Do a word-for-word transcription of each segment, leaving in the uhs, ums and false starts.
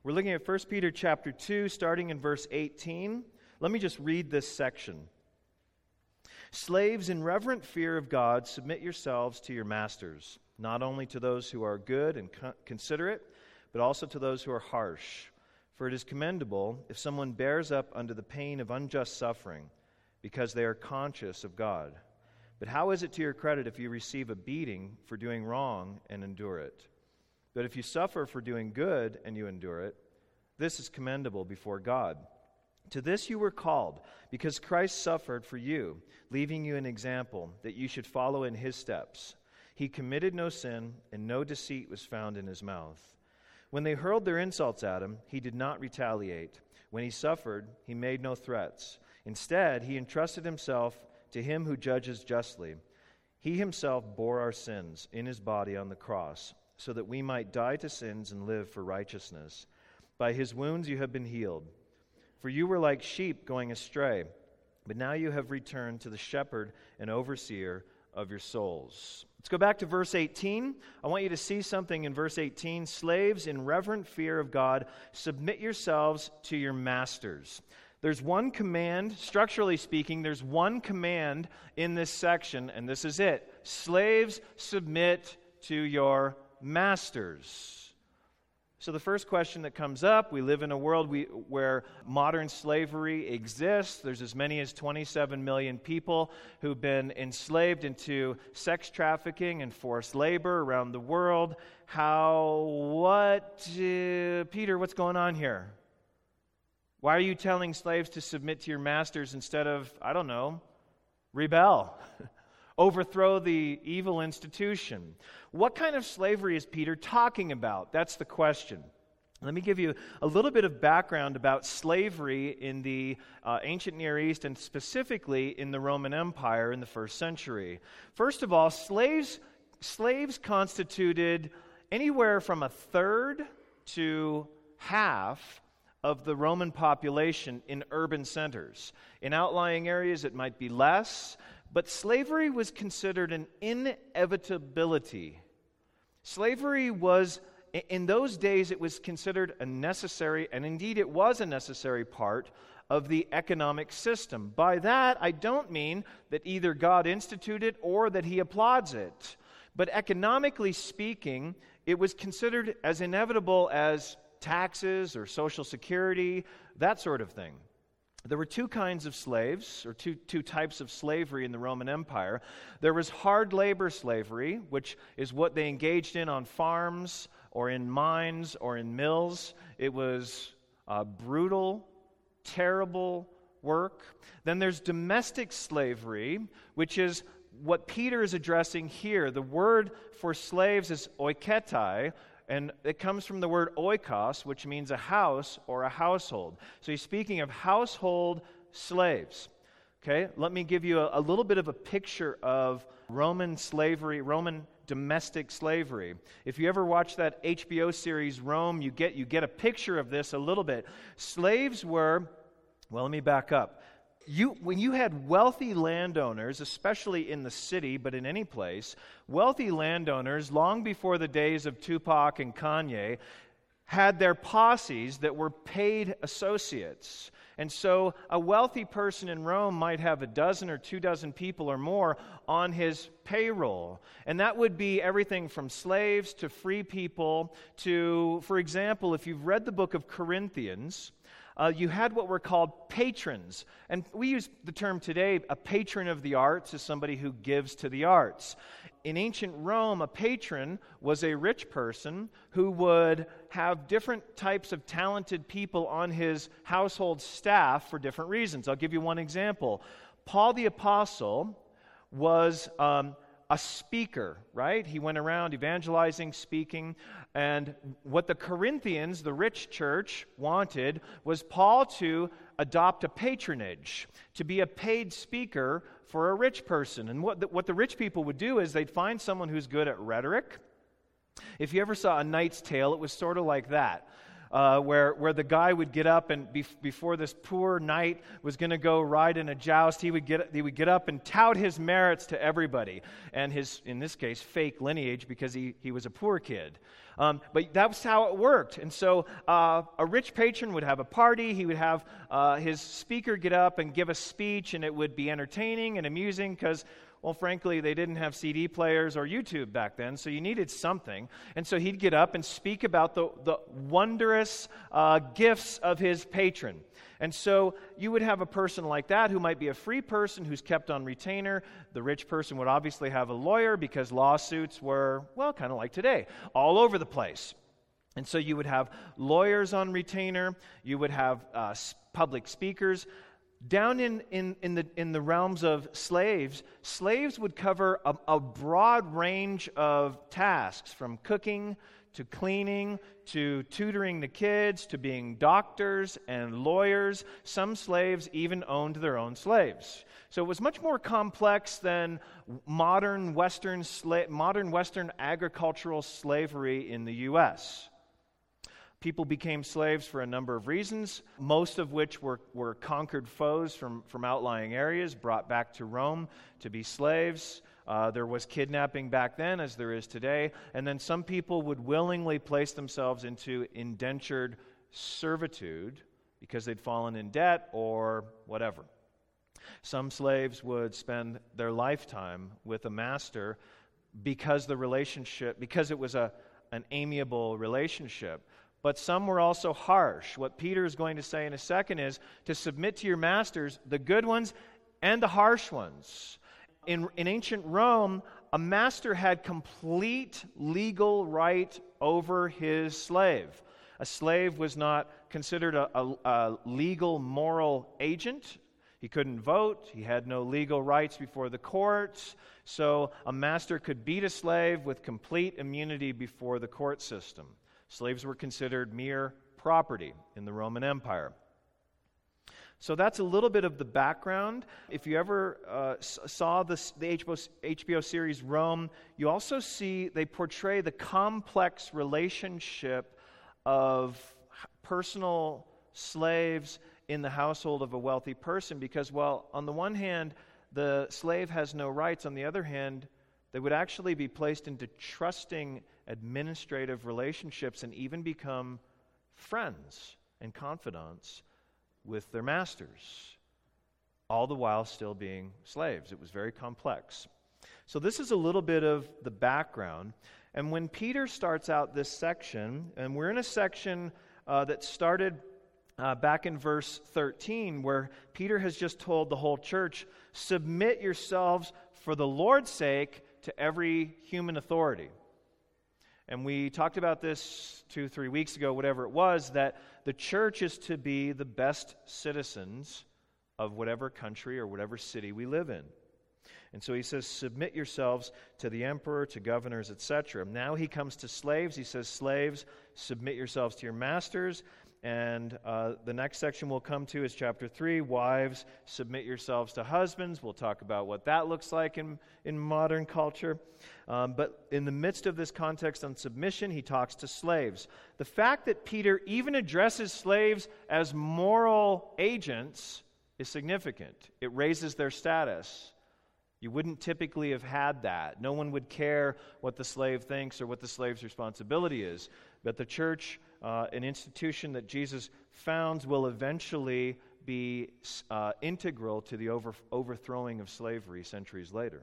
We're looking at First Peter chapter two, starting in verse eighteen. Let me just read this section. Slaves, in reverent fear of God, submit yourselves to your masters, not only to those who are good and considerate, but also to those who are harsh. For it is commendable if someone bears up under the pain of unjust suffering, because they are conscious of God. But how is it to your credit if you receive a beating for doing wrong and endure it? But if you suffer for doing good and you endure it, this is commendable before God. To this you were called, because Christ suffered for you, leaving you an example, that you should follow in his steps. He committed no sin, and no deceit was found in his mouth. When they hurled their insults at him, he did not retaliate. When he suffered, he made no threats. Instead, he entrusted himself to him who judges justly. He himself bore our sins in his body on the cross, so that we might die to sins and live for righteousness. By his wounds you have been healed. For you were like sheep going astray, but now you have returned to the shepherd and overseer of your souls. Let's go back to verse eighteen. I want you to see something in verse eighteen. Slaves, in reverent fear of God, submit yourselves to your masters. There's one command, structurally speaking, there's one command in this section, and this is it. Slaves, submit to your masters. So the first question that comes up, we live in a world we, where modern slavery exists. There's as many as twenty-seven million people who've been enslaved into sex trafficking and forced labor around the world. How, what, uh, Peter, what's going on here? Why are you telling slaves to submit to your masters instead of, I don't know, rebel? Overthrow the evil institution. What kind of slavery is Peter talking about? That's the question. Let me give you a little bit of background about slavery in the uh, ancient Near East and specifically in the Roman Empire in the first century. First of all, slaves, slaves constituted anywhere from a third to half of the Roman population in urban centers. In outlying areas, it might be less. But slavery was considered an inevitability. Slavery was, in those days, it was considered a necessary, and indeed it was a necessary part of the economic system. By that, I don't mean that either God instituted or that he applauds it. But economically speaking, it was considered as inevitable as taxes or Social Security, that sort of thing. There were two kinds of slaves, or two, two types of slavery in the Roman Empire. There was hard labor slavery, which is what they engaged in on farms or in mines or in mills. It was uh, brutal, terrible work. Then there's domestic slavery, which is what Peter is addressing here. The word for slaves is oiketai, and it comes from the word oikos, which means a house or a household. So he's speaking of household slaves. Okay, let me give you a, a little bit of a picture of Roman slavery, Roman domestic slavery. If you ever watch that H B O series Rome, you get you get a picture of this a little bit. Slaves were, well, let me back up. You, when you had wealthy landowners, especially in the city, but in any place, wealthy landowners, long before the days of Tupac and Kanye, had their posses that were paid associates. And so a wealthy person in Rome might have a dozen or two dozen people or more on his payroll. And that would be everything from slaves to free people to, for example, if you've read the book of Corinthians, Uh, you had what were called patrons. And we use the term today, a patron of the arts is somebody who gives to the arts. In ancient Rome, a patron was a rich person who would have different types of talented people on his household staff for different reasons. I'll give you one example. Paul the Apostle was um, a speaker, right? He went around evangelizing, speaking, and what the Corinthians, the rich church, wanted was Paul to adopt a patronage, to be a paid speaker for a rich person. And what the, what the rich people would do is they'd find someone who's good at rhetoric. If you ever saw A Knight's Tale, it was sort of like that. uh, where, where the guy would get up and be, before this poor knight was going to go ride in a joust, he would get he would get up and tout his merits to everybody, and his, in this case, fake lineage because he, he was a poor kid. Um, but that's how it worked. And so uh, a rich patron would have a party. He would have uh, his speaker get up and give a speech, and it would be entertaining and amusing because, well, frankly, they didn't have C D players or YouTube back then, so you needed something. And so he'd get up and speak about the, the wondrous uh, gifts of his patron. And so you would have a person like that who might be a free person who's kept on retainer. The rich person would obviously have a lawyer because lawsuits were, well, kind of like today, all over the place. And so you would have lawyers on retainer. You would have uh, public speakers. Down in, in, in, the, in the realms of slaves, slaves would cover a, a broad range of tasks, from cooking to cleaning, to tutoring the kids, to being doctors and lawyers. Some slaves even owned their own slaves. So it was much more complex than modern Western sla- modern Western agricultural slavery in the U S People became slaves for a number of reasons, most of which were, were conquered foes from, from outlying areas, brought back to Rome to be slaves. Uh, there was kidnapping back then, as there is today. And then some people would willingly place themselves into indentured servitude because they'd fallen in debt or whatever. Some slaves would spend their lifetime with a master because the relationship, because it was a, an amiable relationship. But some were also harsh. What Peter is going to say in a second is to submit to your masters, the good ones and the harsh ones. In, in ancient Rome, a master had complete legal right over his slave. A slave was not considered a, a, a legal moral agent. He couldn't vote. He had no legal rights before the courts. So a master could beat a slave with complete immunity before the court system. Slaves were considered mere property in the Roman Empire. So that's a little bit of the background. If you ever uh, saw this, the H B O, H B O series Rome, you also see they portray the complex relationship of personal slaves in the household of a wealthy person because, well, on the one hand, the slave has no rights. On the other hand, they would actually be placed into trusting administrative relationships and even become friends and confidants with their masters, all the while still being slaves. It was very complex. So this is a little bit of the background. And when Peter starts out this section, and we're in a section uh, that started uh, back in verse thirteen, where Peter has just told the whole church, submit yourselves for the Lord's sake to every human authority. And we talked about this two, three weeks ago, whatever it was, that the church is to be the best citizens of whatever country or whatever city we live in. And so he says, submit yourselves to the emperor, to governors, et cetera. Now he comes to slaves. He says, slaves, submit yourselves to your masters. And uh, the next section we'll come to is chapter three, wives, submit yourselves to husbands. We'll talk about what that looks like in, in modern culture. Um, but in the midst of this context on submission, he talks to slaves. The fact that Peter even addresses slaves as moral agents is significant. It raises their status. You wouldn't typically have had that. No one would care what the slave thinks or what the slave's responsibility is. But the church, uh, an institution that Jesus founds, will eventually be uh, integral to the over, overthrowing of slavery centuries later.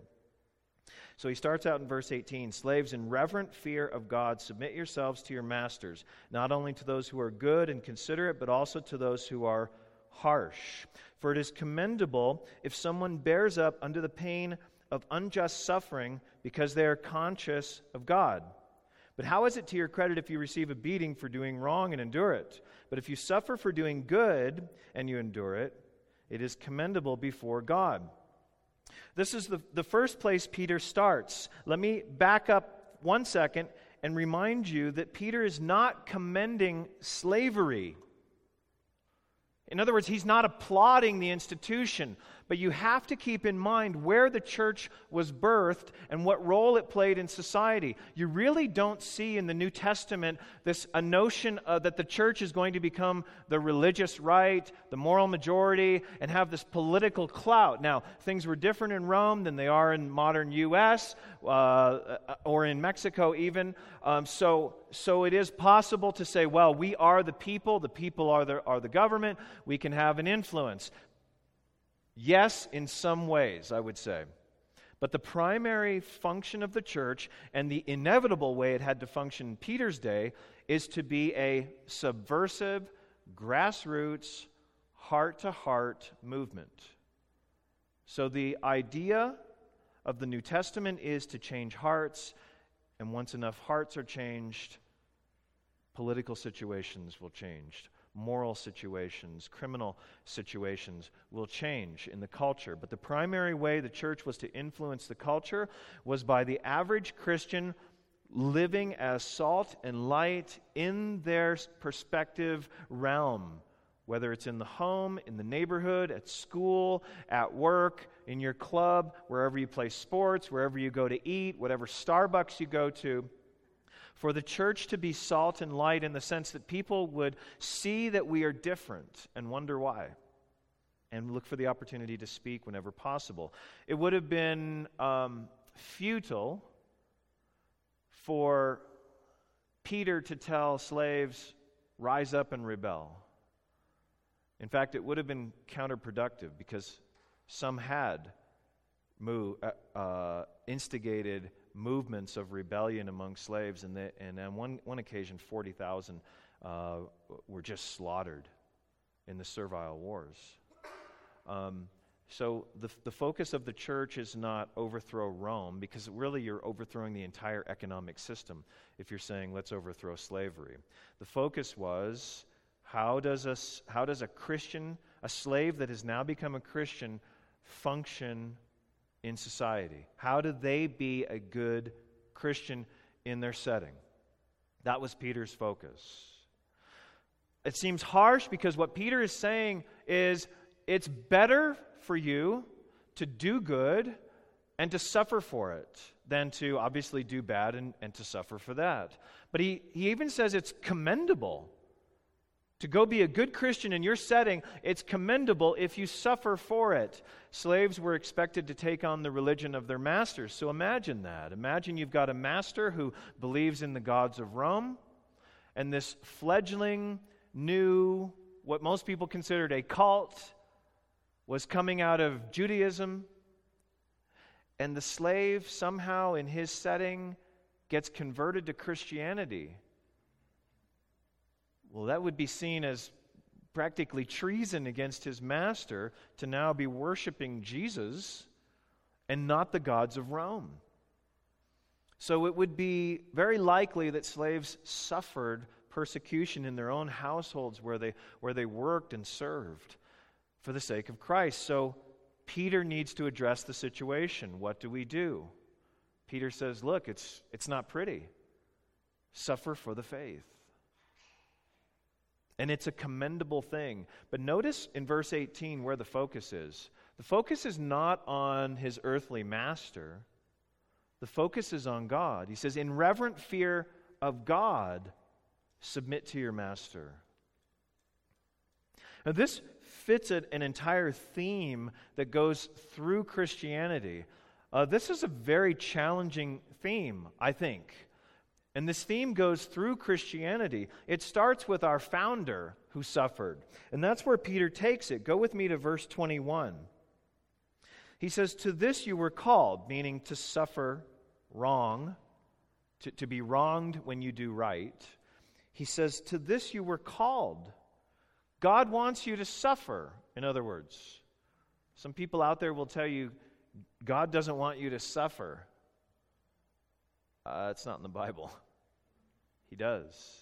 So he starts out in verse eighteen, slaves, in reverent fear of God, submit yourselves to your masters, not only to those who are good and considerate, but also to those who are harsh. For it is commendable if someone bears up under the pain of unjust suffering because they are conscious of God. But how is it to your credit if you receive a beating for doing wrong and endure it? But if you suffer for doing good and you endure it, it is commendable before God. This is the, the first place Peter starts. Let me back up one second and remind you that Peter is not commending slavery. In other words, he's not applauding the institution. But you have to keep in mind where the church was birthed and what role it played in society. You really don't see in the New Testament this a notion uh, that the church is going to become the religious right, the moral majority, and have this political clout. Now, things were different in Rome than they are in modern U S uh, or in Mexico even. Um, so, so it is possible to say, well, we are the people, the people are the, are the government, we can have an influence. Yes, in some ways, I would say. But the primary function of the church, and the inevitable way it had to function in Peter's day, is to be a subversive, grassroots, heart-to-heart movement. So the idea of the New Testament is to change hearts, and once enough hearts are changed, political situations will change. Moral situations, criminal situations will change in the culture. But the primary way the church was to influence the culture was by the average Christian living as salt and light in their perspective realm, whether it's in the home, in the neighborhood, at school, at work, in your club, wherever you play sports, wherever you go to eat, whatever Starbucks you go to. For the church to be salt and light in the sense that people would see that we are different and wonder why, and look for the opportunity to speak whenever possible. It would have been um, futile for Peter to tell slaves, rise up and rebel. In fact, it would have been counterproductive because some had move, uh, uh, instigated movements of rebellion among slaves, and, they, and on one, one occasion, forty thousand uh, were just slaughtered in the servile wars. Um, so the, the focus of the church is not overthrow Rome, because really you're overthrowing the entire economic system if you're saying let's overthrow slavery. The focus was how does a, how does a Christian, a slave that has now become a Christian, function in society? How do they be a good Christian in their setting? That was Peter's focus. It seems harsh because what Peter is saying is it's better for you to do good and to suffer for it than to obviously do bad and, and to suffer for that. But he, he even says it's commendable to go be a good Christian in your setting. It's commendable if you suffer for it. Slaves were expected to take on the religion of their masters. So imagine that. Imagine you've got a master who believes in the gods of Rome, and this fledgling, new, what most people considered a cult, was coming out of Judaism, and the slave somehow in his setting gets converted to Christianity. Well, that would be seen as practically treason against his master to now be worshiping Jesus and not the gods of Rome. So it would be very likely that slaves suffered persecution in their own households where they, where they worked and served for the sake of Christ. So Peter needs to address the situation. What do we do? Peter says, look, it's, it's not pretty. Suffer for the faith. And it's a commendable thing. But notice in verse eighteen where the focus is. The focus is not on his earthly master. The focus is on God. He says, in reverent fear of God, submit to your master. Now this fits an entire theme that goes through Christianity. Uh, this is a very challenging theme, I think. And this theme goes through Christianity. It starts with our founder who suffered. And that's where Peter takes it. Go with me to verse twenty-one. He says, to this you were called, meaning to suffer wrong, to, to be wronged when you do right. He says, to this you were called. God wants you to suffer, in other words. Some people out there will tell you, God doesn't want you to suffer. Uh, it's not in the Bible. He does.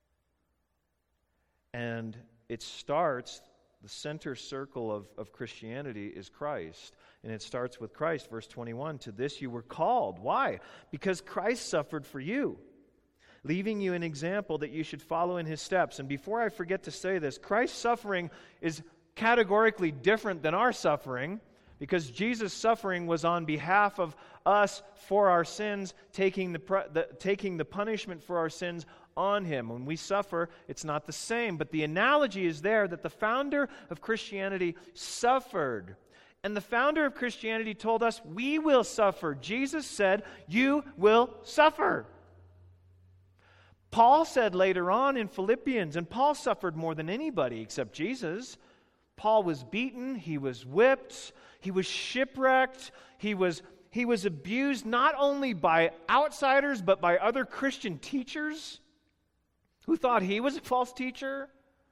And it starts, the center circle of, of Christianity is Christ. And it starts with Christ, verse twenty-one. To this you were called. Why? Because Christ suffered for you, leaving you an example that you should follow in his steps. And before I forget to say this, Christ's suffering is categorically different than our suffering. Because Jesus' suffering was on behalf of us for our sins, taking the, the, taking the punishment for our sins on him. When we suffer, it's not the same. But the analogy is there that the founder of Christianity suffered. And the founder of Christianity told us, we will suffer. Jesus said, you will suffer. Paul said later on in Philippians, and Paul suffered more than anybody except Jesus. Paul was beaten, he was whipped, he was shipwrecked, he was, he was abused not only by outsiders, but by other Christian teachers who thought he was a false teacher.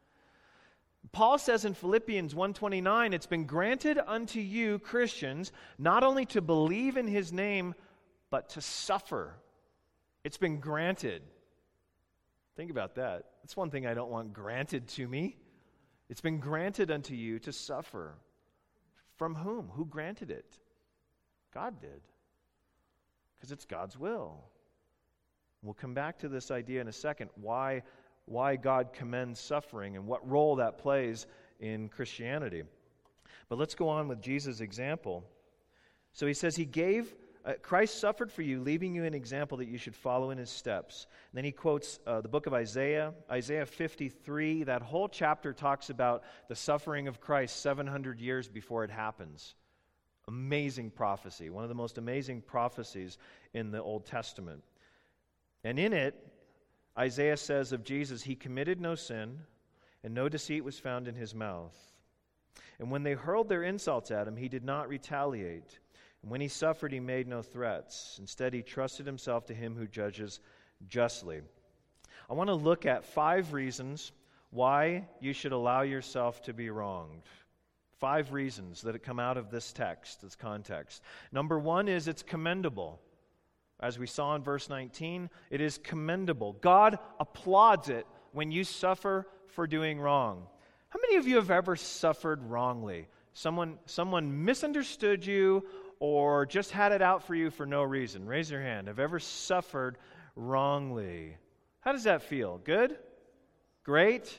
Paul says in Philippians one twenty-nine, it's been granted unto you, Christians, not only to believe in his name, but to suffer. It's been granted. Think about that. That's one thing I don't want granted to me. It's been granted unto you to suffer. From whom? Who granted it? God did. Because it's God's will. We'll come back to this idea in a second, why, why God commends suffering and what role that plays in Christianity. But let's go on with Jesus' example. So he says he gave, uh, Christ suffered for you, leaving you an example that you should follow in his steps. And then he quotes uh, the book of Isaiah, Isaiah fifty-three. That whole chapter talks about the suffering of Christ seven hundred years before it happens. Amazing prophecy, one of the most amazing prophecies in the Old Testament. And in it, Isaiah says of Jesus, he committed no sin, and no deceit was found in his mouth. And when they hurled their insults at him, he did not retaliate. And when he suffered, he made no threats. Instead, he trusted himself to him who judges justly. I want to look at five reasons why you should allow yourself to be wronged. Five reasons that come out of this text, this context. Number one is it's commendable. As we saw in verse nineteen, it is commendable. God applauds it when you suffer for doing wrong. How many of you have ever suffered wrongly? Someone, someone misunderstood you or just had it out for you for no reason. Raise your hand. Have ever suffered wrongly? How does that feel? Good? Great?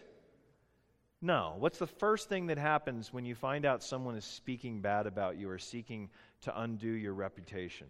No. What's the first thing that happens when you find out someone is speaking bad about you or seeking to undo your reputation?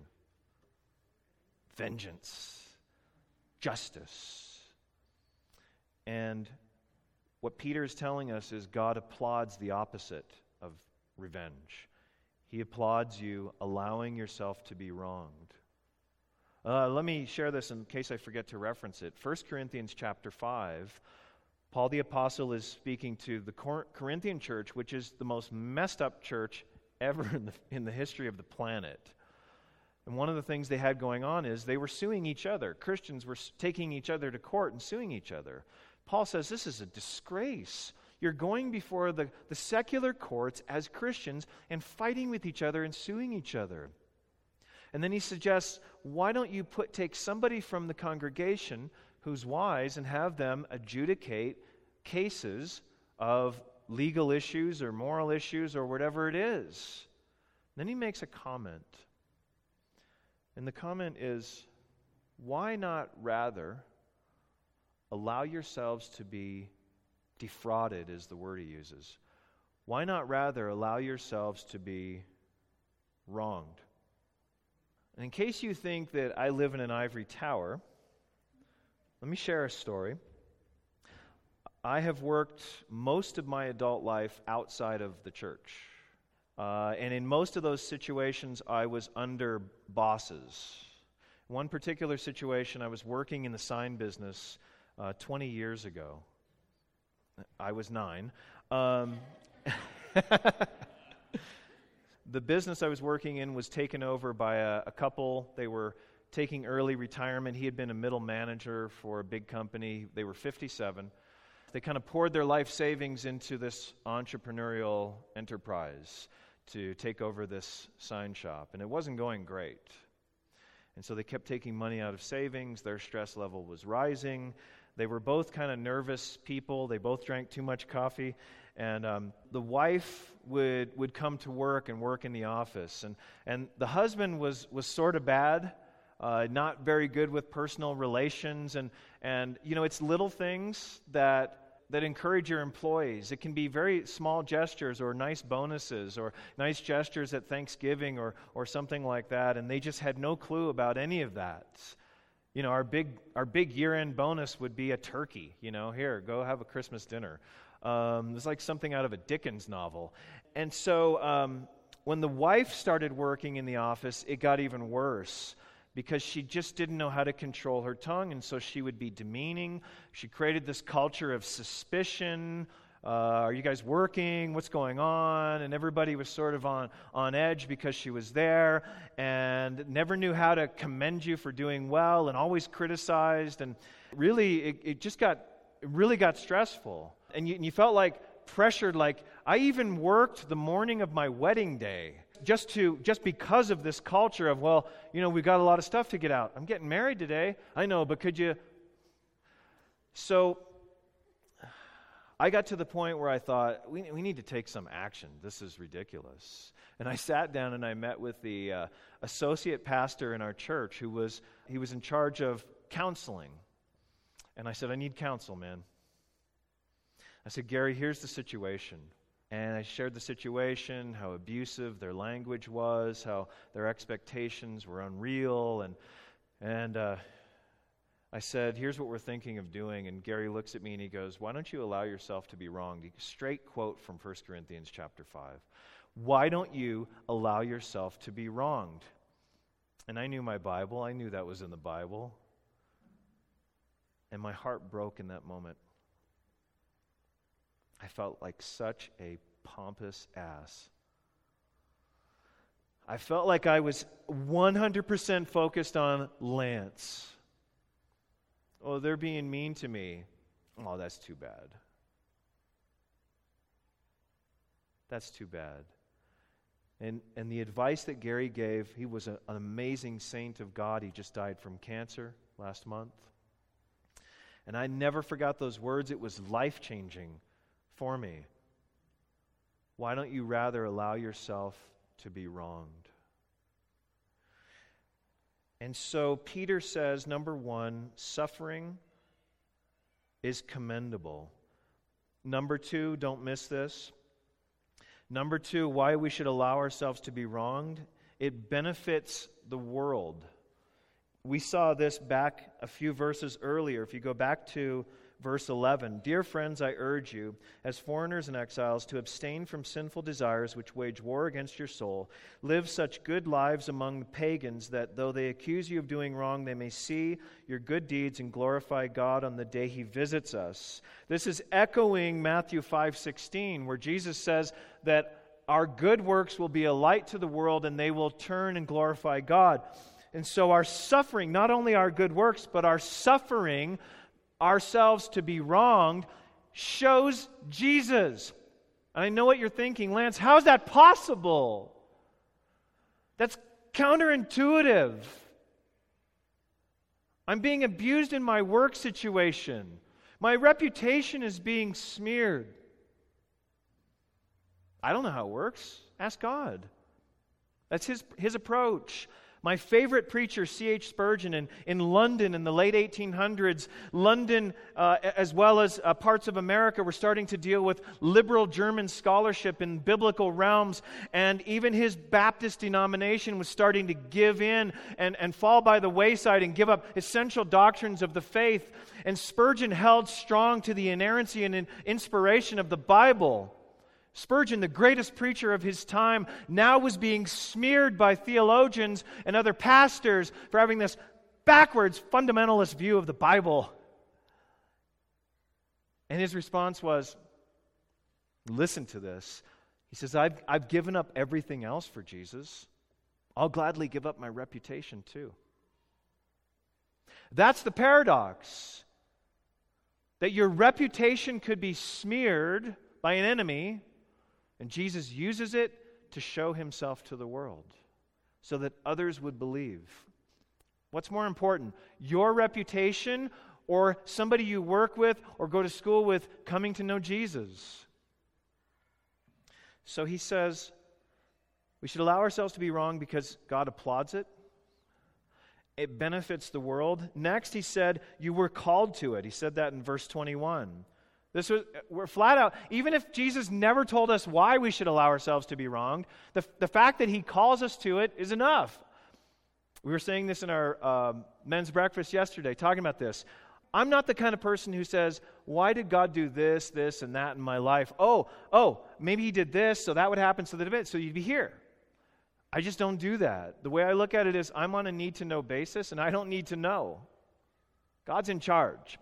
Vengeance. Justice. And what Peter is telling us is God applauds the opposite of revenge. He applauds you allowing yourself to be wronged. Uh, let me share this in case I forget to reference it. First Corinthians chapter five, Paul the Apostle is speaking to the Cor- Corinthian church, which is the most messed up church ever in the, in the history of the planet. And one of the things they had going on is they were suing each other. Christians were taking each other to court and suing each other. Paul says this is a disgrace. You're going before the, the secular courts as Christians and fighting with each other and suing each other. And then he suggests, why don't you put take somebody from the congregation who's wise and have them adjudicate cases of legal issues or moral issues or whatever it is. Then he makes a comment. And the comment is, why not rather allow yourselves to be defrauded, is the word he uses. Why not rather allow yourselves to be wronged? And in case you think that I live in an ivory tower, let me share a story. I have worked most of my adult life outside of the church. Uh, and in most of those situations, I was under bosses. One particular situation, I was working in the sign business uh, twenty years ago. I was nine. Um, the business I was working in was taken over by a, a couple. They were taking early retirement. He had been a middle manager for a big company. They were fifty-seven. They kind of poured their life savings into this entrepreneurial enterprise to take over this sign shop. And it wasn't going great. And so they kept taking money out of savings. Their stress level was rising. They were both kind of nervous people. They both drank too much coffee. And um, the wife would would come to work and work in the office. And, and the husband was, was sort of bad, uh, not very good with personal relations. And, and, you know, it's little things that that encourage your employees. It can be very small gestures or nice bonuses or nice gestures at Thanksgiving or or something like that, and they just had no clue about any of that. You know, our big our big year-end bonus would be a turkey. You know, here, go have a Christmas dinner. Um, it's like something out of a Dickens novel. And so um, when the wife started working in the office, it got even worse because she just didn't know how to control her tongue, and so she would be demeaning. She created this culture of suspicion. Uh, are you guys working? What's going on? And everybody was sort of on, on edge because she was there and never knew how to commend you for doing well and always criticized. And really, it, it just got, it really got stressful. And you, and you felt like pressured, like I even worked the morning of my wedding day just to just because of this culture of, well, you know, we've got a lot of stuff to get out. I'm getting married today. I know, but could you? So I got to the point where I thought, we, we need to take some action. This is ridiculous. And I sat down and I met with the uh, associate pastor in our church who was, he was in charge of counseling. And I said, I need counsel, man. I said, Gary, here's the situation. And I shared the situation, how abusive their language was, how their expectations were unreal. And and uh, I said, here's what we're thinking of doing. And Gary looks at me and he goes, why don't you allow yourself to be wronged? Straight quote from First Corinthians chapter five. Why don't you allow yourself to be wronged? And I knew my Bible. I knew that was in the Bible. And my heart broke in that moment. I felt like such a pompous ass. I felt like I was one hundred percent focused on Lance. Oh, they're being mean to me. Oh, that's too bad. That's too bad. And and the advice that Gary gave, he was a, an amazing saint of God. He just died from cancer last month. And I never forgot those words. It was life-changing for me. Why don't you rather allow yourself to be wronged? And so Peter says, number one, suffering is commendable. Number two, don't miss this. Number two, why we should allow ourselves to be wronged. It benefits the world. We saw this back a few verses earlier. If you go back to verse eleven, dear friends, I urge you, as foreigners and exiles, to abstain from sinful desires which wage war against your soul. Live such good lives among the pagans that though they accuse you of doing wrong, they may see your good deeds and glorify God on the day He visits us. This is echoing Matthew five sixteen, where Jesus says that our good works will be a light to the world and they will turn and glorify God. And so our suffering, not only our good works, but our suffering ourselves to be wronged shows Jesus. And I know what you're thinking, Lance, how is that possible? That's counterintuitive. I'm being abused in my work situation. My reputation is being smeared. I don't know how it works. Ask God. That's his, his approach. My favorite preacher, C H Spurgeon, in, in London in the late eighteen hundreds, London uh, as well as uh, parts of America were starting to deal with liberal German scholarship in biblical realms, and even his Baptist denomination was starting to give in and, and fall by the wayside and give up essential doctrines of the faith. And Spurgeon held strong to the inerrancy and inspiration of the Bible. Spurgeon, the greatest preacher of his time, now was being smeared by theologians and other pastors for having this backwards fundamentalist view of the Bible. And his response was, listen to this. He says, I've, I've given up everything else for Jesus. I'll gladly give up my reputation too. That's the paradox. That your reputation could be smeared by an enemy, and Jesus uses it to show Himself to the world so that others would believe. What's more important, your reputation or somebody you work with or go to school with coming to know Jesus? So he says, we should allow ourselves to be wrong because God applauds it. It benefits the world. Next, he said, you were called to it. He said that in verse twenty-one. This was, we're flat out, even if Jesus never told us why we should allow ourselves to be wronged, the, the fact that he calls us to it is enough. We were saying this in our um, men's breakfast yesterday, talking about this. I'm not the kind of person who says, why did God do this, this, and that in my life? Oh, oh, maybe he did this, so that would happen, so that it, so you'd be here. I just don't do that. The way I look at it is I'm on a need-to-know basis, and I don't need to know. God's in charge.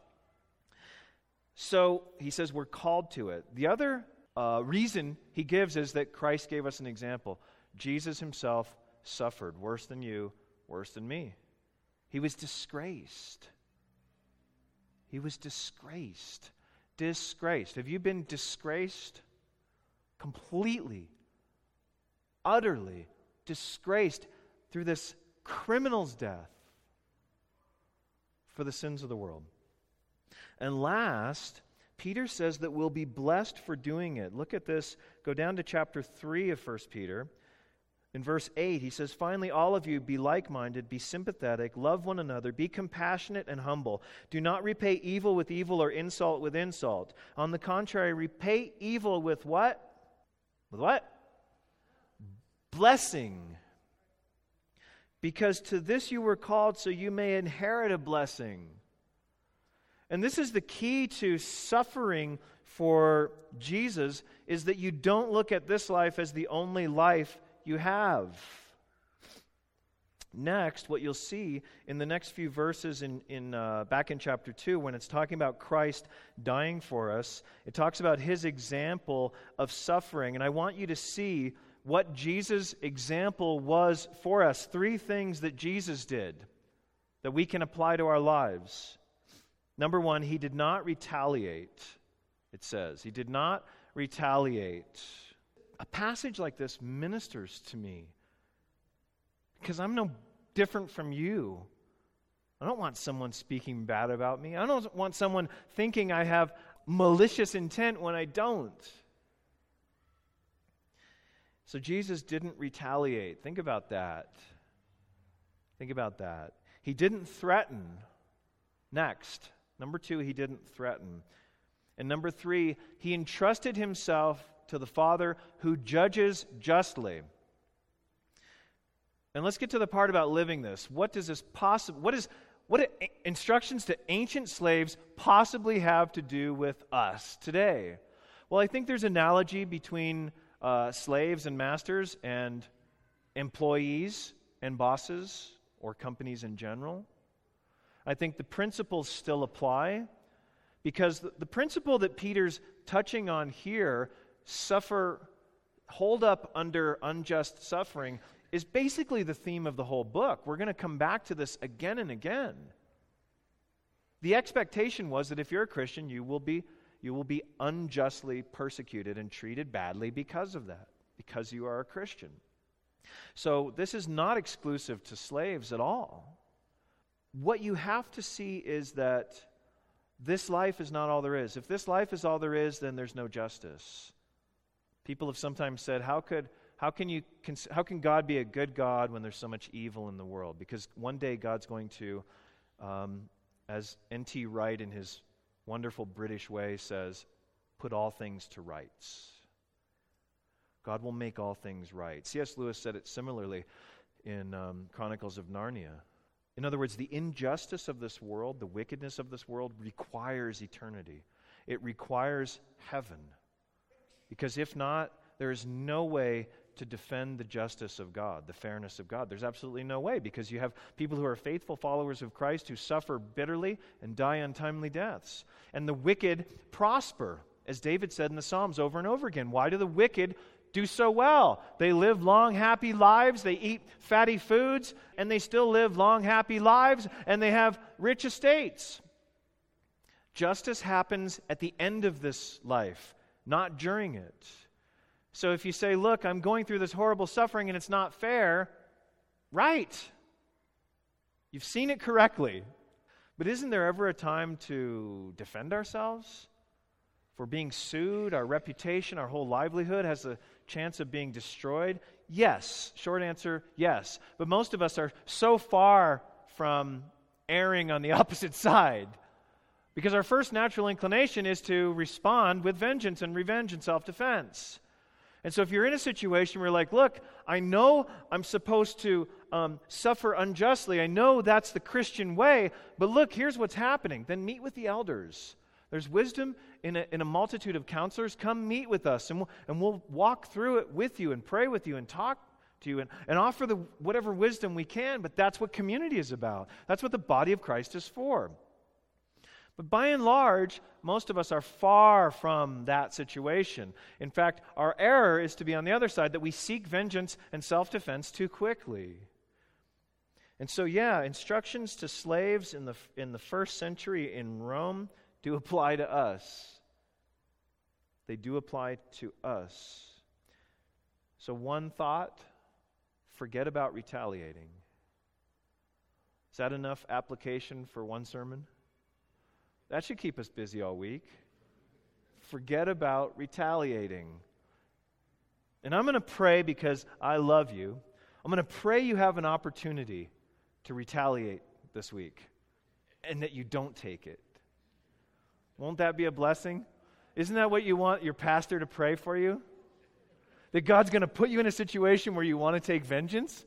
So he says we're called to it. The other uh, reason he gives is that Christ gave us an example. Jesus himself suffered worse than you, worse than me. He was disgraced. He was disgraced. Disgraced. Have you been disgraced? Completely, utterly disgraced through this criminal's death for the sins of the world. And last, Peter says that we'll be blessed for doing it. Look at this. Go down to chapter three of First Peter. In verse eight, he says, finally, all of you be like-minded, be sympathetic, love one another, be compassionate and humble. Do not repay evil with evil or insult with insult. On the contrary, repay evil with what? With what? Blessing. Because to this you were called, so you may inherit a blessing. And this is the key to suffering for Jesus, is that you don't look at this life as the only life you have. Next, what you'll see in the next few verses in, in uh, back in chapter two, when it's talking about Christ dying for us, it talks about his example of suffering. And I want you to see what Jesus' example was for us. Three things that Jesus did that we can apply to our lives. Number one, he did not retaliate, it says. He did not retaliate. A passage like this ministers to me because I'm no different from you. I don't want someone speaking bad about me. I don't want someone thinking I have malicious intent when I don't. So Jesus didn't retaliate. Think about that. Think about that. He didn't threaten. Next. Number two, he didn't threaten. And number three, he entrusted himself to the Father who judges justly. And let's get to the part about living this. What does this possibly, what is, what do instructions to ancient slaves possibly have to do with us today? Well, I think there's an analogy between uh, slaves and masters and employees and bosses or companies in general. I think the principles still apply because the, the principle that Peter's touching on here, suffer, hold up under unjust suffering, is basically the theme of the whole book. We're going to come back to this again and again. The expectation was that if you're a Christian, you will be you will be unjustly persecuted and treated badly because of that, because you are a Christian. So this is not exclusive to slaves at all. What you have to see is that this life is not all there is. If this life is all there is, then there's no justice. People have sometimes said, how could how can you how can God be a good God when there's so much evil in the world? Because one day God's going to, um, as N T Wright in his wonderful British way says, put all things to rights. God will make all things right. C S Lewis said it similarly in um, Chronicles of Narnia. In other words, the injustice of this world, the wickedness of this world requires eternity. It requires heaven. Because if not, there is no way to defend the justice of God, the fairness of God. There's absolutely no way, because you have people who are faithful followers of Christ who suffer bitterly and die untimely deaths. And the wicked prosper, as David said in the Psalms over and over again. Why do the wicked do so well? They live long, happy lives, they eat fatty foods, and they still live long, happy lives, and they have rich estates. Justice happens at the end of this life, not during it. So if you say, look, I'm going through this horrible suffering and it's not fair, right. You've seen it correctly. But isn't there ever a time to defend ourselves? If we're being sued, our reputation, our whole livelihood has a chance of being destroyed? Yes. Short answer, yes. But most of us are so far from erring on the opposite side Because our first natural inclination is to respond with vengeance and revenge and self-defense. And so if you're in a situation where you're like, look, I know I'm supposed to um, suffer unjustly. I know that's the Christian way. But look, here's what's happening. Then meet with the elders. There's wisdom in a, in a multitude of counselors. Come meet with us, and we'll, and we'll walk through it with you and pray with you and talk to you and, and offer the whatever wisdom we can. But that's what community is about. That's what the body of Christ is for. But by and large, most of us are far from that situation. In fact, our error is to be on the other side, that we seek vengeance and self-defense too quickly. And so, yeah, instructions to slaves in the in the first century in Rome do apply to us. They do apply to us. So one thought, forget about retaliating. Is that enough application for one sermon? That should keep us busy all week. Forget about retaliating. And I'm going to pray because I love you. I'm going to pray you have an opportunity to retaliate this week and that you don't take it. Won't that be a blessing? Isn't that what you want your pastor to pray for you? That God's going to put you in a situation where you want to take vengeance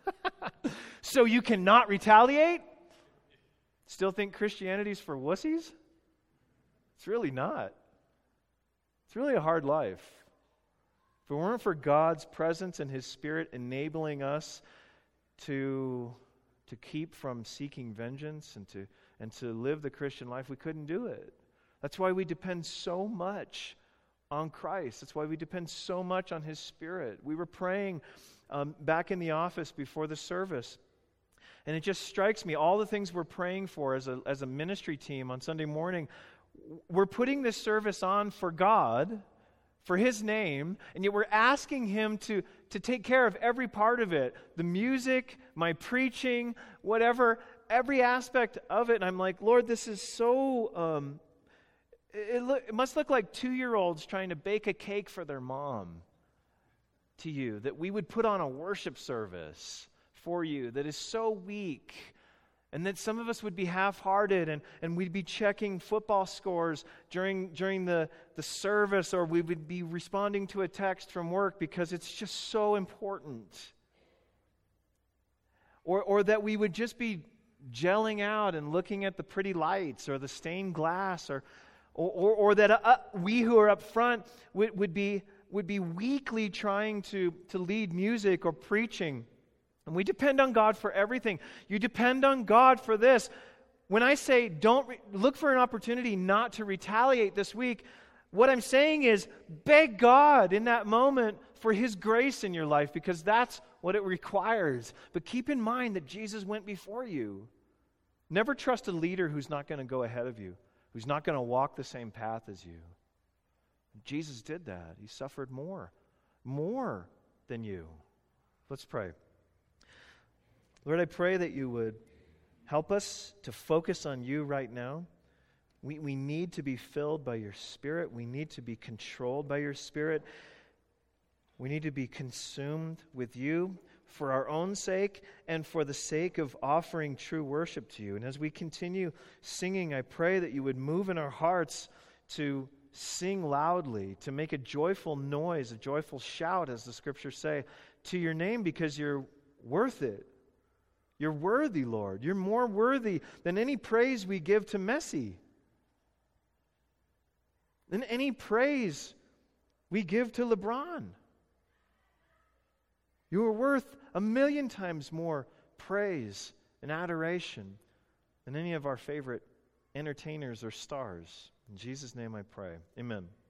so you cannot retaliate? Still think Christianity's for wussies? It's really not. It's really a hard life. If it weren't for God's presence and His Spirit enabling us to, to keep from seeking vengeance and to, and to live the Christian life, we couldn't do it. That's why we depend so much on Christ. That's why we depend so much on His Spirit. We were praying um, back in the office before the service. And it just strikes me, all the things we're praying for as a, as a ministry team on Sunday morning, we're putting this service on for God, for His name, and yet we're asking Him to, to take care of every part of it. The music, my preaching, whatever, every aspect of it. And I'm like, Lord, this is so, um, it, look, it must look like two-year-olds trying to bake a cake for their mom to you, that we would put on a worship service for you that is so weak, and that some of us would be half-hearted, and, and we'd be checking football scores during during the, the service, or we would be responding to a text from work because it's just so important. Or, or that we would just be gelling out and looking at the pretty lights or the stained glass, or or, or, or that uh, we who are up front would, would be would be weakly trying to, to lead music or preaching. And we depend on God for everything. You depend on God for this. When I say don't re- look for an opportunity not to retaliate this week, what I'm saying is beg God in that moment for His grace in your life, because that's what it requires. But keep in mind that Jesus went before you. Never trust a leader who's not going to go ahead of you, who's not going to walk the same path as you. Jesus did that. He suffered more, more than you. Let's pray. Lord, I pray that you would help us to focus on you right now. We, we need to be filled by your Spirit. We need to be controlled by your Spirit. We need to be consumed with you for our own sake and for the sake of offering true worship to you. And as we continue singing, I pray that you would move in our hearts to sing loudly, to make a joyful noise, a joyful shout, as the Scriptures say, to your name, because you're worth it. You're worthy, Lord. You're more worthy than any praise we give to Messi, than any praise we give to LeBron. You are worth a million times more praise and adoration than any of our favorite entertainers or stars. In Jesus' name I pray. Amen.